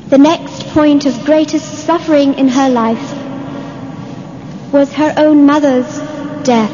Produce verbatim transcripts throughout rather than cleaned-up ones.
The next point of greatest suffering in her life was her own mother's death.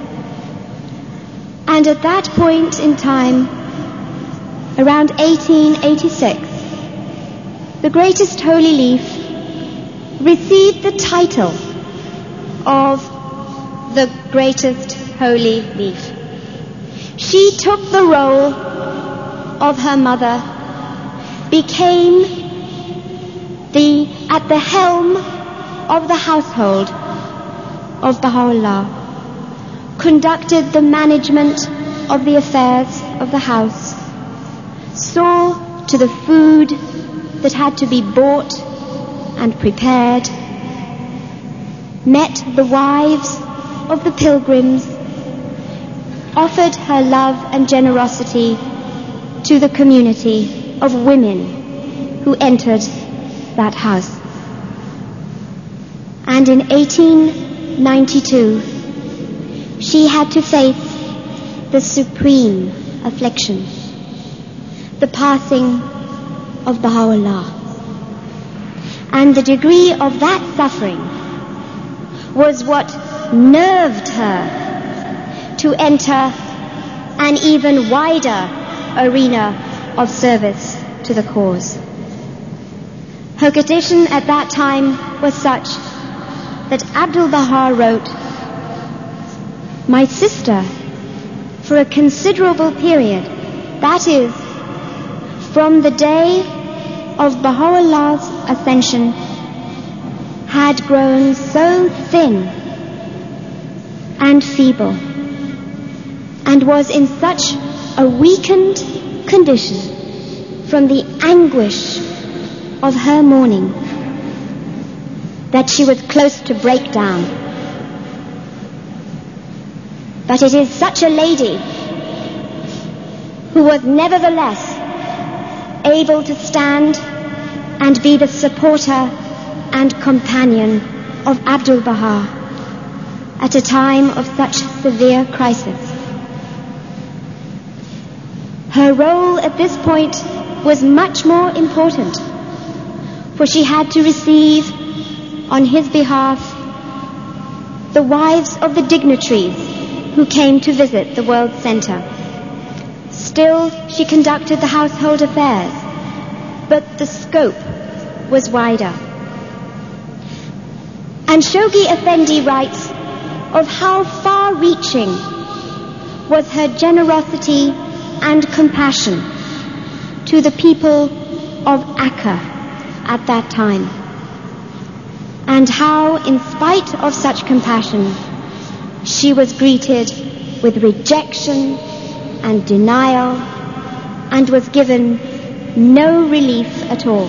And at that point in time, around eighteen eighty-six, the Greatest Holy Leaf received the title of the Greatest Holy Leaf. She took the role of her mother, became the at the helm of the household of Baha'u'llah, conducted the management of the affairs of the house, saw to the food that had to be bought and prepared, met the wives of the pilgrims, offered her love and generosity to the community of women who entered that house. And in eighteen ninety-two, she had to face the supreme affliction, the passing of Baha'u'llah. And the degree of that suffering was what nerved her to enter an even wider arena of service to the cause. Her condition at that time was such that Abdu'l-Baha wrote, "My sister, for a considerable period, that is, from the day of Baha'u'llah's ascension, had grown so thin and feeble, and was in such a weakened condition from the anguish of her mourning that she was close to break down. But it is such a lady who was nevertheless able to stand and be the supporter and companion of Abdu'l-Baha at a time of such severe crisis. Her role at this point was much more important, for she had to receive on his behalf the wives of the dignitaries who came to visit the World Center. Still, she conducted the household affairs, but the scope was wider. And Shoghi Effendi writes of how far-reaching was her generosity and compassion to the people of Akka at that time, and how, in spite of such compassion, she was greeted with rejection and denial, and was given no relief at all.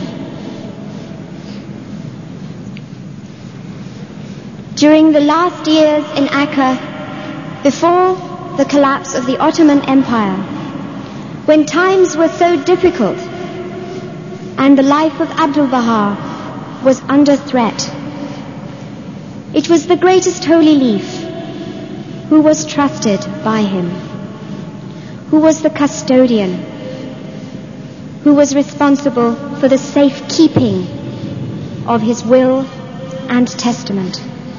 During the last years in Akka, before the collapse of the Ottoman Empire, when times were so difficult and the life of Abdu'l-Baha was under threat, it was the Greatest Holy Leaf who was trusted by him, who was the custodian, who was responsible for the safekeeping of his will and testament.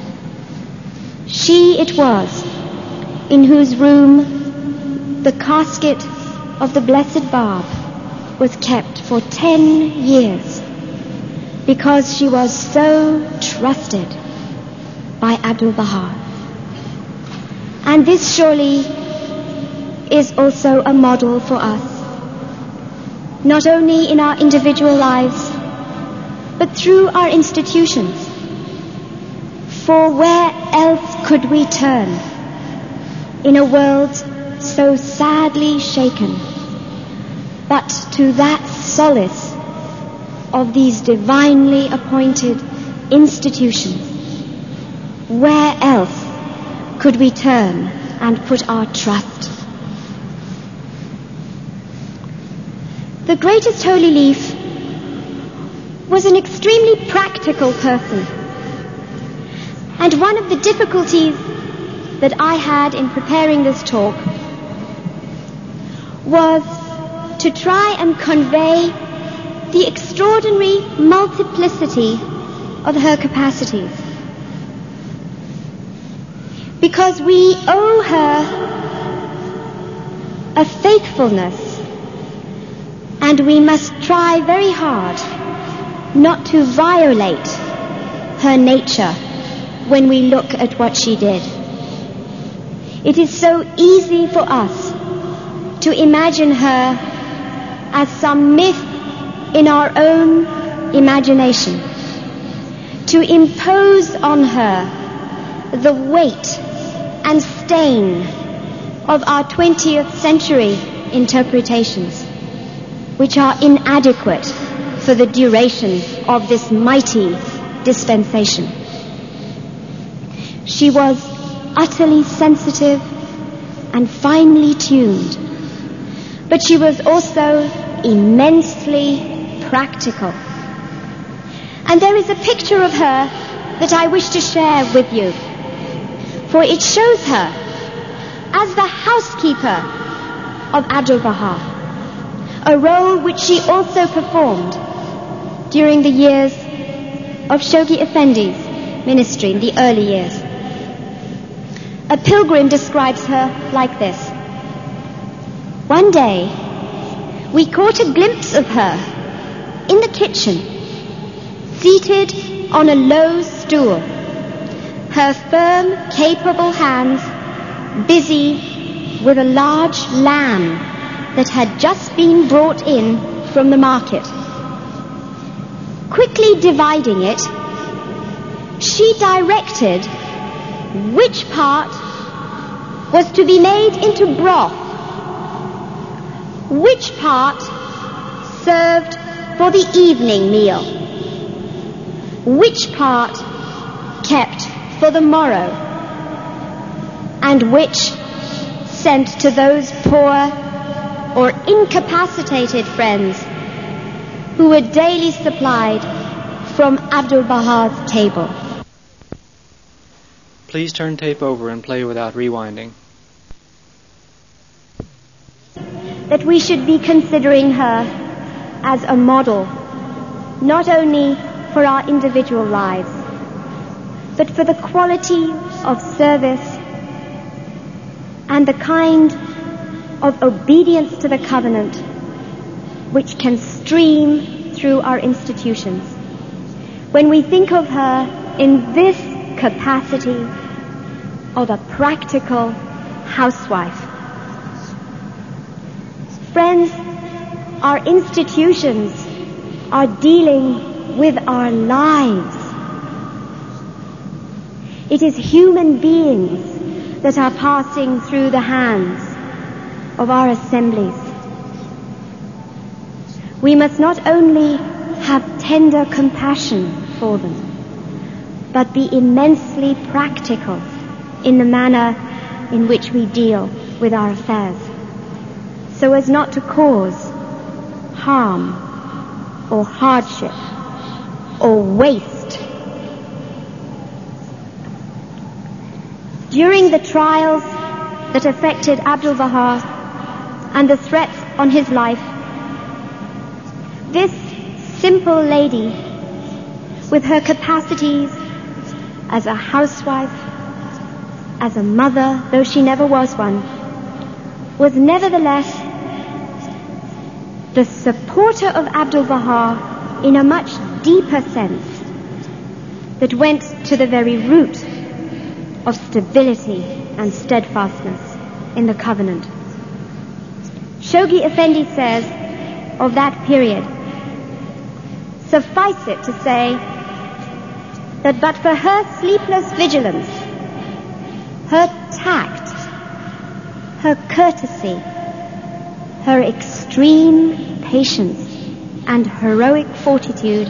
She it was in whose room the casket of the Blessed Bab was kept for ten years, because she was so trusted by Abdu'l-Baha. And this surely is also a model for us, not only in our individual lives, but through our institutions. For where else could we turn in a world so sadly shaken, but to that solace of these divinely appointed institutions? Where else could we turn and put our trust? The Greatest Holy Leaf was an extremely practical person. And one of the difficulties that I had in preparing this talk was to try and convey the extraordinary multiplicity of her capacities. Because we owe her a faithfulness, and we must try very hard not to violate her nature when we look at what she did. It is so easy for us to imagine her as some myth in our own imagination, to impose on her the weight and stain of our twentieth century interpretations, which are inadequate for the duration of this mighty dispensation. She was utterly sensitive and finely tuned, but she was also immensely practical. And there is a picture of her that I wish to share with you, for it shows her as the housekeeper of Abdu'l-Baha, a role which she also performed during the years of Shoghi Effendi's ministry, in the early years. A pilgrim describes her like this: "One day, we caught a glimpse of her in the kitchen, seated on a low stool, her firm, capable hands busy with a large lamb that had just been brought in from the market. Quickly dividing it, she directed which part was to be made into broth, which part served for the evening meal, which part kept for the morrow, and which sent to those poor or incapacitated friends who were daily supplied from Abdu'l-Baha's table." Please turn tape over and play without rewinding. That we should be considering her as a model, not only for our individual lives, but for the quality of service and the kind of obedience to the covenant which can stream through our institutions. When we think of her in this capacity of a practical housewife. Friends, our institutions are dealing with our lives. It is human beings that are passing through the hands of our assemblies. We must not only have tender compassion for them, but be immensely practical in the manner in which we deal with our affairs, so as not to cause harm or hardship or waste. During the trials that affected Abdu'l-Baha and the threats on his life, this simple lady, with her capacities as a housewife, as a mother, though she never was one, was nevertheless the supporter of Abdu'l-Baha in a much deeper sense that went to the very root of stability and steadfastness in the covenant. Shoghi Effendi says of that period, "Suffice it to say that but for her sleepless vigilance, her tact, her courtesy, her extreme patience and heroic fortitude,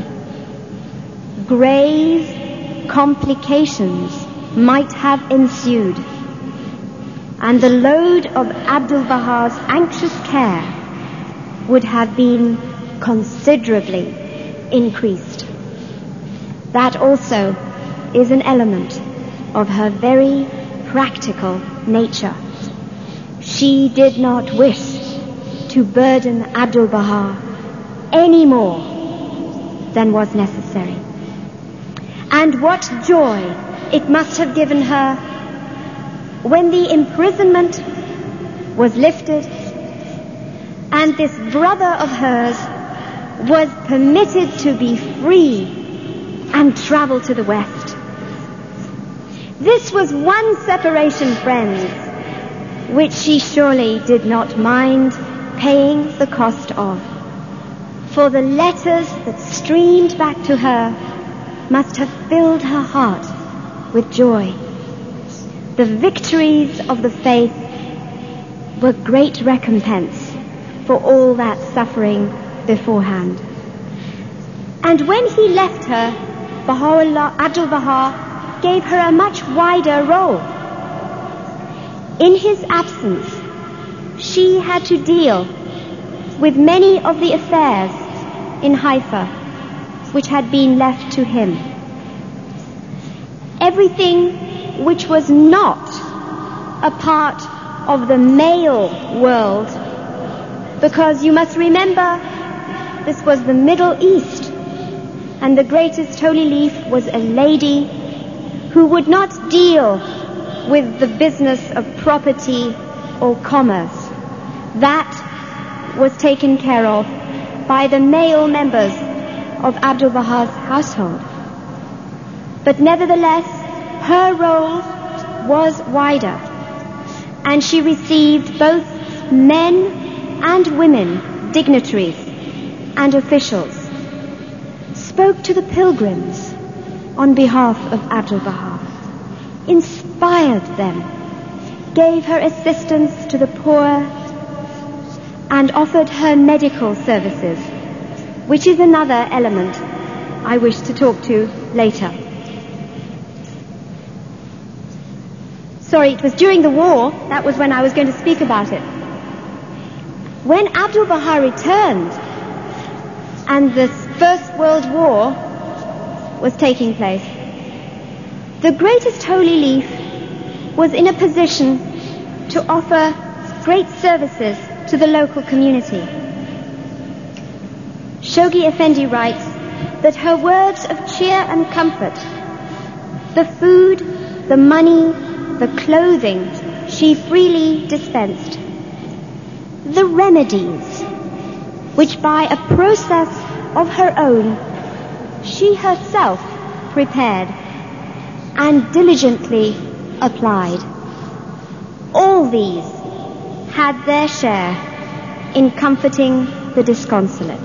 grave complications might have ensued, and the load of Abdu'l-Baha's anxious care would have been considerably increased." That also is an element of her very practical nature. She did not wish to burden Abdu'l-Baha any more than was necessary. And what joy it must have given her when the imprisonment was lifted and this brother of hers was permitted to be free and travel to the West. This was one separation, friends, which she surely did not mind paying the cost of. For the letters that streamed back to her must have filled her heart with joy. The victories of the faith were great recompense for all that suffering beforehand. And when he left her, Baha'u'llah, Abdu'l-Baha gave her a much wider role. In his absence, she had to deal with many of the affairs in Haifa which had been left to him. Everything which was not a part of the male world, because you must remember this was the Middle East, and the greatest holy leaf was a lady who would not deal with the business of property or commerce. That was taken care of by the male members of Abdu'l-Baha's household. But nevertheless, her role was wider, and she received both men and women, dignitaries and officials, spoke to the pilgrims on behalf of Abdu'l-Baha, inspired them, gave her assistance to the poor, and offered her medical services, which is another element I wish to talk to later. Sorry, it was during the war. That was when I was going to speak about it. When Abdu'l-Baha returned and the First World War was taking place, the greatest holy leaf was in a position to offer great services to the local community. Shoghi Effendi writes that her words of cheer and comfort, the food, the money, the clothing she freely dispensed, the remedies which by a process of her own she herself prepared and diligently applied, all these had their share in comforting the disconsolate.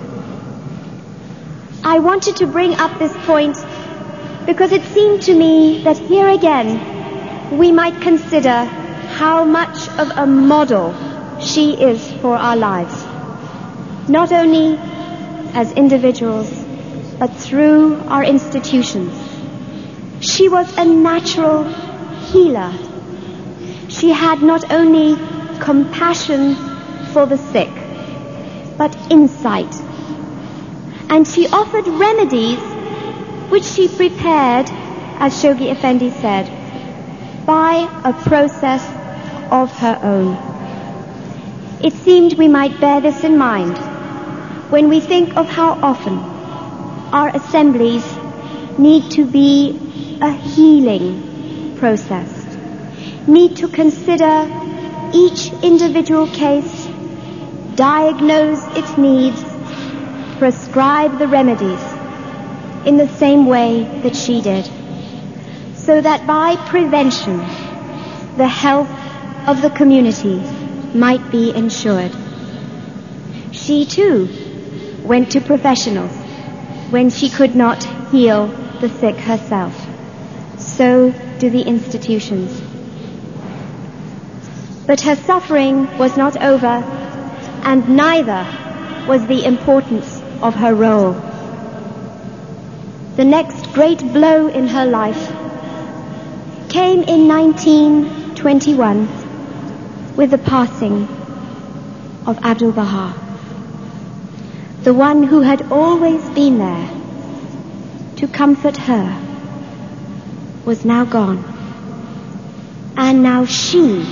I wanted to bring up this point because it seemed to me that here again we might consider how much of a model she is for our lives, not only as individuals, but through our institutions. She was a natural healer. She had not only compassion for the sick, but insight. And she offered remedies which she prepared, as Shoghi Effendi said, by a process of her own. It seemed we might bear this in mind when we think of how often our assemblies need to be a healing process, need to consider each individual case, diagnose its needs, prescribe the remedies in the same way that she did, so that by prevention the health of the community might be ensured. She too went to professionals when she could not heal the sick herself. So do the institutions. But her suffering was not over, and neither was the importance of her role. The next great blow in her life came in nineteen twenty-one with the passing of Abdu'l-Baha. The one who had always been there to comfort her was now gone, and now she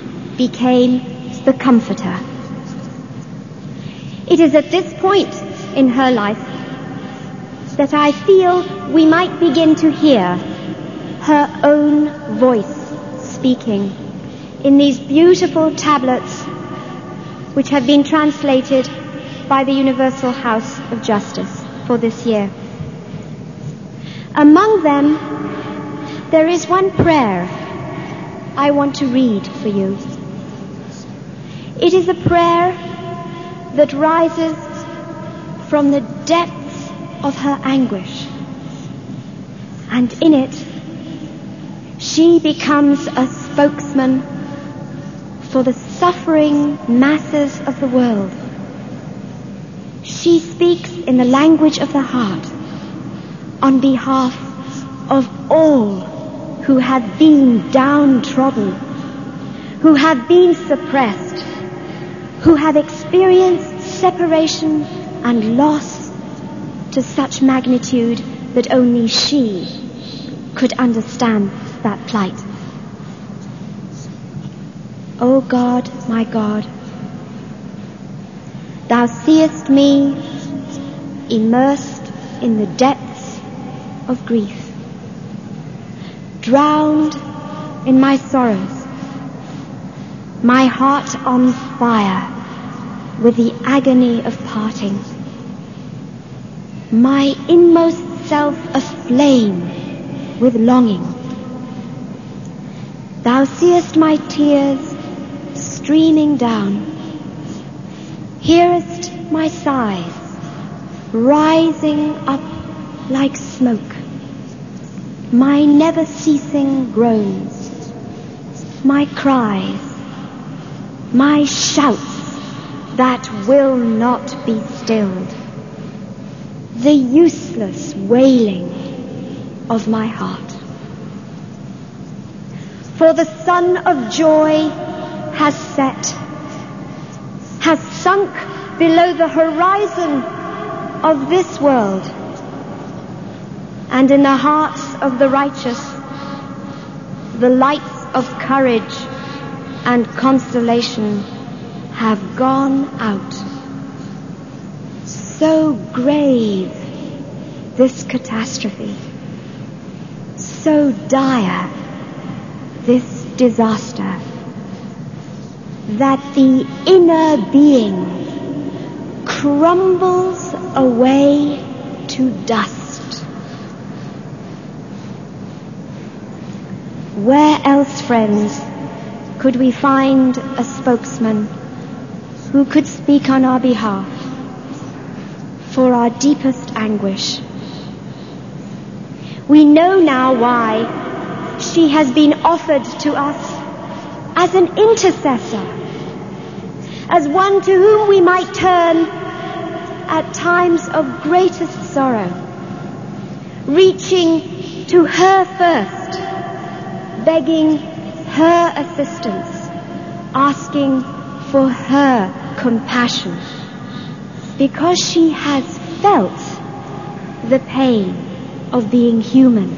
became the comforter. It is at this point in her life that I feel we might begin to hear her own voice speaking in these beautiful tablets which have been translated by the Universal House of Justice for this year. Among them, there is one prayer I want to read for you. It is a prayer that rises from the depths of her anguish, and in it, she becomes a spokesman for the suffering masses of the world. She speaks in the language of the heart on behalf of all who have been downtrodden, who have been suppressed, who have experienced separation and loss to such magnitude that only she could understand that plight. O God, my God, Thou seest me immersed in the depths of grief, drowned in my sorrows, my heart on fire with the agony of parting, my inmost self aflame with longing. Thou seest my tears streaming down, hearest my sighs rising up like smoke, my never-ceasing groans, my cries, my shouts that will not be stilled, the useless wailing of my heart. For the sun of joy has set, has sunk below the horizon of this world, and in the hearts of the righteous, the lights of courage and consolation have gone out. So grave this catastrophe, so dire this disaster, that the inner being crumbles away to dust. Where else, friends, could we find a spokesman who could speak on our behalf for our deepest anguish? We know now why she has been offered to us as an intercessor, as one to whom we might turn at times of greatest sorrow, reaching to her first, begging her assistance, asking for her compassion, because she has felt the pain of being human.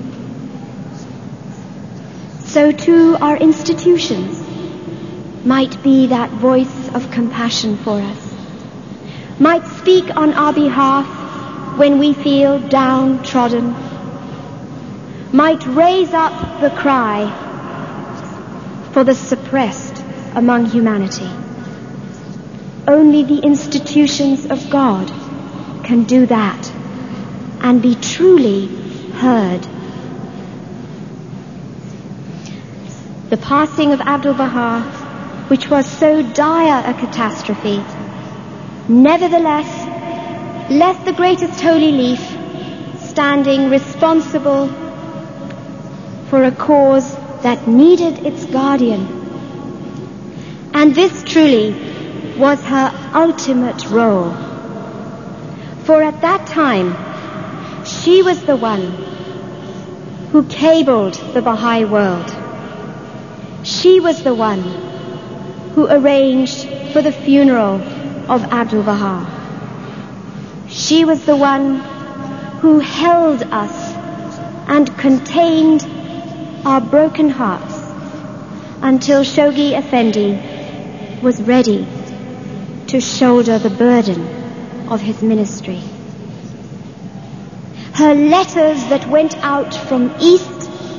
So too our institutions might be that voice of compassion for us, might speak on our behalf when we feel downtrodden, might raise up the cry for the suppressed among humanity. Only the institutions of God can do that and be truly heard. The passing of Abdu'l-Baha, which was so dire a catastrophe, nevertheless left the greatest holy leaf standing responsible for a cause that needed its guardian. And this truly was her ultimate role. For at that time, she was the one who cabled the Baha'i world. She was the one who arranged for the funeral of Abdu'l-Baha. She was the one who held us and contained our broken hearts until Shoghi Effendi was ready to shoulder the burden of his ministry. Her letters that went out from east